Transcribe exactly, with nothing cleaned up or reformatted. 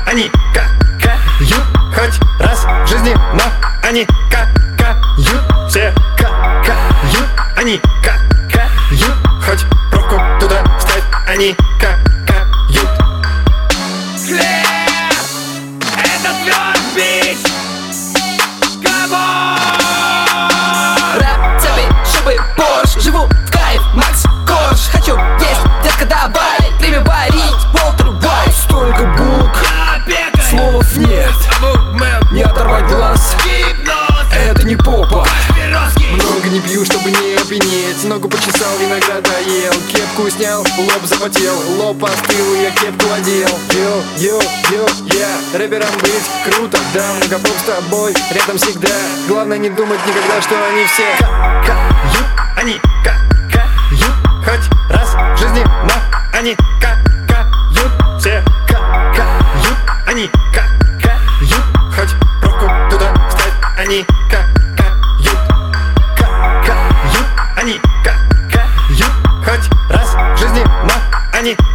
они какают хоть раз в жизни, но они какают, все какают, они какают, хоть руку туда вставь, они какают. Хлеб! Это твой бич! Рэп, цепи, шубы, Порш. Живу в кайф, Макс Корж. Хочу есть, детка, давай. Время варить, Уолтер Уайт. Столько букв, слов нет, не оторвать глаз. Это не попа. Много не пью, чтобы не опьянеть. Ногу почесал, виноград доел. Кепку снял, лоб запотел. Лоб остыл, я кепку одел. Йо, йо, йо, я рэпером быть круто. Да, многопоп с тобой рядом всегда. Главное не думать никогда, что они все какают, они какают хоть раз в жизни, но они какают, все какают, они какают, хоть руку туда вставь, они какают. Они какают хоть раз в жизни, но они